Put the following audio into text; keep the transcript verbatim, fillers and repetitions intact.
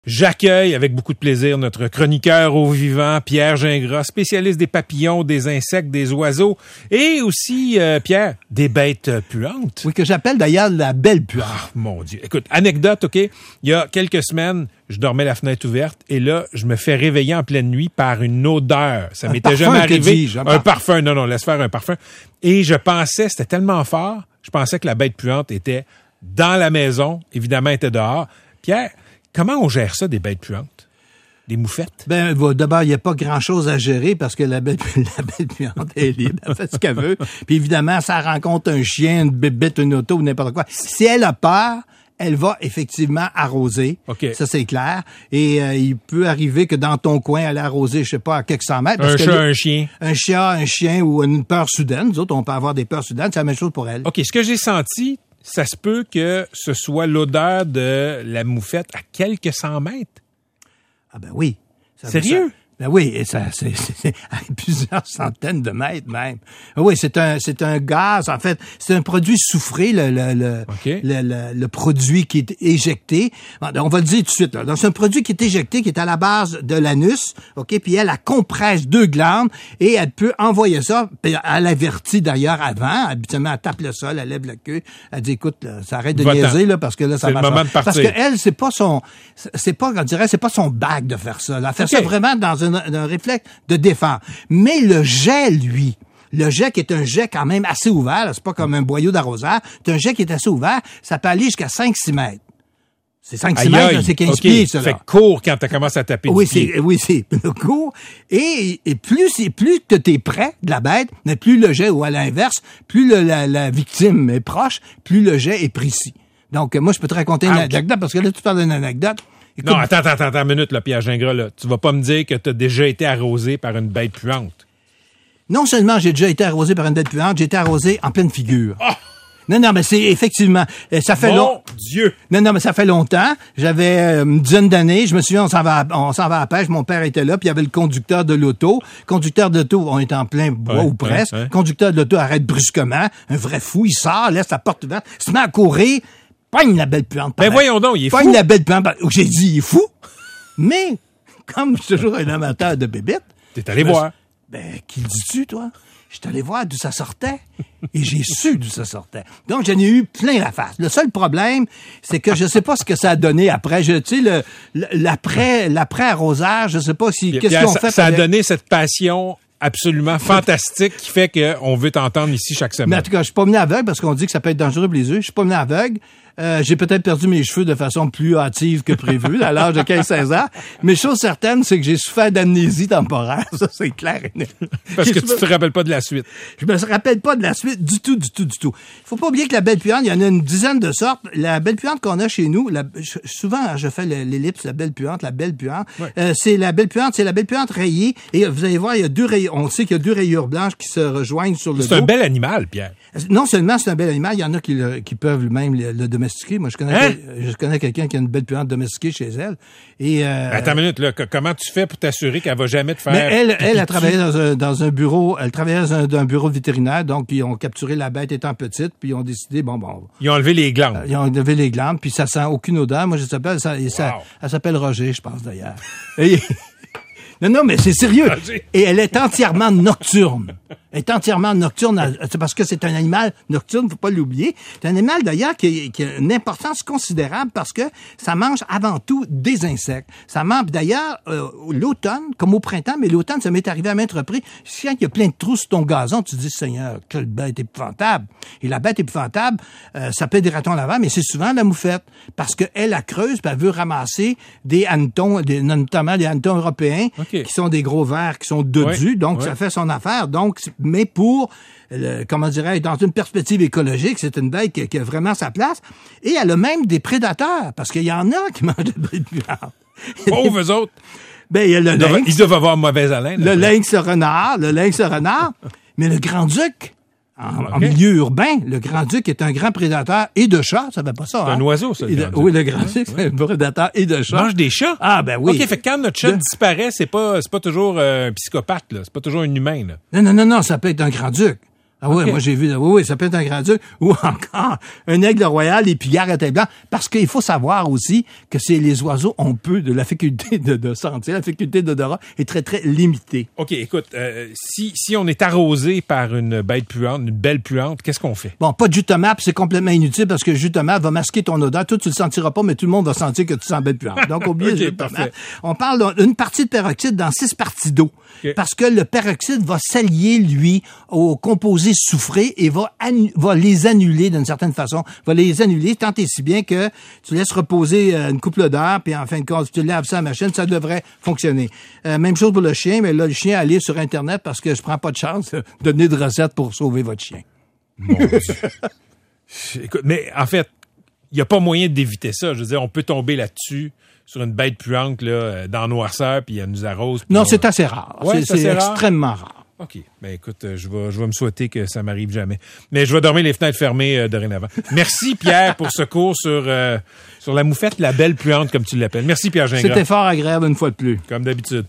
J'accueille avec beaucoup de plaisir notre chroniqueur au vivant, Pierre Gingras, spécialiste des papillons, des insectes, des oiseaux et aussi, euh, Pierre, des bêtes puantes. Oui, que j'appelle d'ailleurs la belle puante. Ah, mon Dieu. Écoute, anecdote, OK? Il y a quelques semaines, je dormais la fenêtre ouverte et là, je me fais réveiller en pleine nuit par une odeur. Ça un m'était jamais arrivé. Un, un parfum. parfum. Non, non, laisse faire un parfum. Et je pensais, c'était tellement fort, je pensais que la bête puante était dans la maison, évidemment, elle était dehors. Pierre, comment on gère ça, des bêtes puantes? Des moufettes? Ben, d'abord, il n'y a pas grand-chose à gérer parce que la belle, la belle puante est libre, elle fait ce qu'elle veut. Puis évidemment, ça rencontre un chien, une bébête, une auto ou n'importe quoi. Si elle a peur, elle va effectivement arroser. Okay. Ça, c'est clair. Et euh, il peut arriver que dans ton coin, elle a arrosé, je sais pas, à quelques cent mètres. Un parce chat, que un chien. Un chat, un chien ou une peur soudaine. Nous autres, on peut avoir des peurs soudaines. C'est la même chose pour elle. OK, ce que j'ai senti, ça se peut que ce soit l'odeur de la moufette à quelques cent mètres. Ah ben oui. Ça, Sérieux? Ça, ben oui, et ça, c'est, c'est, c'est à plusieurs centaines de mètres même. Oui, c'est un, c'est un gaz. En fait, c'est un produit soufré, le, le, le, okay. le, le, le produit qui est éjecté. On va le dire tout de suite. Là. Donc, c'est un produit qui est éjecté, qui est à la base de l'anus. Ok, puis elle, elle compresse deux glandes et elle peut envoyer ça. Puis elle avertit d'ailleurs avant. Habituellement, elle tape le sol, elle lève la queue. Elle dit, écoute, là, ça arrête de Va-t'en. niaiser là parce que là, ça c'est va. le moment de partir. Parce que elle, c'est pas son, c'est pas, on dirait, c'est pas son bac de faire ça. Là. Elle fait okay. ça vraiment dans un un réflexe de défense. Mais le jet, lui, le jet qui est un jet quand même assez ouvert, là, c'est pas comme un boyau d'arroseur, c'est un jet qui est assez ouvert, ça peut aller jusqu'à cinq six mètres. C'est cinq six mètres, là, c'est quinze okay. pieds, ça. Là. Fait court quand tu commences à taper oui, du pied. c'est, oui, c'est court. Et, et plus, c'est, plus que t'es près de la bête, mais plus le jet, ou à l'inverse, plus le, la, la victime est proche, plus le jet est précis. Donc, moi, je peux te raconter une ah, anecdote, okay. parce que là, tu parles d'une anecdote. Écoute, non, attends, attends, attends une minute, là, Pierre Gingras, là. Tu vas pas me dire que tu as déjà été arrosé par une bête puante. Non seulement j'ai déjà été arrosé par une bête puante, j'ai été arrosé en pleine figure. Oh! Non, non, mais c'est effectivement, ça fait long. Mon Dieu! Non, non, mais ça fait longtemps. J'avais euh, une dizaine d'années. Je me souviens, on s'en va, à, on s'en va à la pêche. Mon père était là, puis il y avait le conducteur de l'auto. Conducteur de l'auto, on est en plein bois ouais, ou presque. Ouais, ouais. Conducteur de l'auto arrête brusquement. Un vrai fou, il sort, laisse la porte ouverte, se met à courir. Pogne la belle puante. Ben voyons donc, il est Pogne fou. Pogne la belle puante. J'ai dit, il est fou. Mais, comme je suis toujours un amateur de bébites. T'es allé voir. Me... Ben, qui le dis-tu, toi? Je suis allé voir d'où ça sortait. Et j'ai su d'où ça sortait. Donc, j'en ai eu plein la face. Le seul problème, c'est que je sais pas ce que ça a donné après. Je, tu sais, le, l'après, l'après arrosage, je sais pas si, Pierre, qu'est-ce qu'on ça, fait. Ça avec... a donné cette passion absolument fantastique qui fait qu'on veut t'entendre ici chaque semaine. Mais en tout cas, je suis pas venu aveugle parce qu'on dit que ça peut être dangereux pour les yeux. Je suis pas venu aveugle. Euh, j'ai peut-être perdu mes cheveux de façon plus hâtive que prévu à l'âge de quinze seize ans. Mais chose certaine, c'est que j'ai souffert d'amnésie temporaire. Ça, c'est clair et net. Parce que tu te rappelles pas de la suite. Je me rappelle pas de la suite du tout, du tout, du tout. Faut pas oublier que la belle puante, il y en a une dizaine de sortes. La belle puante qu'on a chez nous, la, souvent, je fais l'ellipse, la belle puante, la belle puante. Ouais. Euh, c'est la belle puante, c'est la belle puante rayée. Et vous allez voir, il y a deux rayures. On sait qu'il y a deux rayures blanches qui se rejoignent sur le c'est dos. C'est un bel animal, Pierre. Non seulement c'est un bel animal, il y en a qui, le, qui peuvent même le, le domestiquer. Moi, je connais, hein? quel, je connais quelqu'un qui a une belle puante domestiquée chez elle. Et euh, attends une minute, là. Comment tu fais pour t'assurer qu'elle va jamais te faire... Mais elle, elle a travaillé dans un, dans un bureau, elle travaillait dans un, dans un bureau vétérinaire, donc ils ont capturé la bête étant petite, puis ils ont décidé, bon, bon... Ils ont enlevé les glandes. Euh, ils ont enlevé les glandes, puis ça sent aucune odeur. Moi, je s'appelle, ça, wow. ça, elle s'appelle Roger, je pense, d'ailleurs. Et, non, non, mais c'est sérieux. Et elle est entièrement nocturne. Elle est entièrement nocturne. C'est parce que c'est un animal nocturne, faut pas l'oublier. C'est un animal, d'ailleurs, qui, qui a une importance considérable parce que ça mange avant tout des insectes. Ça mange, d'ailleurs, euh, l'automne, comme au printemps, mais l'automne, ça m'est arrivé à maintes reprises. Si il y a plein de trous sur ton gazon, tu te dis, Seigneur, quelle bête épouvantable. Et la bête épouvantable, euh, ça peut être des ratons laveurs, mais c'est souvent la moufette. Parce qu'elle la creuse, puis elle veut ramasser des hannetons, des, notamment des hannetons européens, okay. qui sont des gros vers, qui sont dodus. Oui, donc, oui. ça fait son affaire. Donc, mais pour, le, comment dirais-je, dans une perspective écologique, c'est une bête qui, qui a vraiment sa place. Et elle a même des prédateurs, parce qu'il y en a qui mangent des bêtes puantes. Pauvres eux autres! Ben, il y a le ils, doivent, lynx, ils doivent avoir mauvaise haleine. Le lynx renard, le lynx renard, mais le grand-duc, en, okay. en milieu urbain, le grand-duc est un grand prédateur et de chats, ça fait pas ça. C'est hein? un oiseau, ça. Le de, oui, le grand-duc, c'est un prédateur et de chats. Il mange des chats? Ah, ben oui. OK, fait que quand notre chat de... disparaît, c'est pas, c'est pas toujours euh, un psychopathe, là. C'est pas toujours un humain, là. Non, non, non, non, ça peut être un grand-duc. Ah oui, Okay. moi j'ai vu, oui, oui, ça peut être un grand-duc, ou encore un aigle royal et puis à tête blanche, parce qu'il faut savoir aussi que c'est les oiseaux ont peu de la faculté de, de sentir, la faculté d'odorat est très, très limitée. OK, écoute, euh, si, si on est arrosé par une bête puante, une belle puante, qu'est-ce qu'on fait? Bon, pas de jus de tomate, c'est complètement inutile parce que le jus de tomate va masquer ton odeur. Toi, tu le sentiras pas, mais tout le monde va sentir que tu sens bête puante. Donc, oubliez Okay, le jus de tomate. parfait. On parle d'une partie de peroxyde dans six parties d'eau. Okay. Parce que le peroxyde va s'allier, lui, aux composés soufrés et va, annu- va les annuler d'une certaine façon. Va les annuler tant et si bien que tu laisses reposer euh, une couple d'heures, puis en fin de compte, tu laves ça à la machine, ça devrait fonctionner. Euh, même chose pour le chien, mais là, le chien, allez sur Internet parce que je prends pas de chance de donner de recettes pour sauver votre chien. Mon Dieu. Écoute, mais en fait, il n'y a pas moyen d'éviter ça. Je veux dire, on peut tomber là-dessus sur une bête puante là, dans la noirceur, puis elle nous arrose. Non, on... c'est assez rare. Ouais, c'est c'est assez c'est rare. extrêmement rare. OK. Ben écoute, euh, je vais, je vais me souhaiter que ça m'arrive jamais. Mais je vais dormir les fenêtres fermées euh, dorénavant. Merci, Pierre, pour ce cours sur, euh, sur la moufette, la belle puante, comme tu l'appelles. Merci, Pierre Gingras. C'était fort agréable une fois de plus. Comme d'habitude.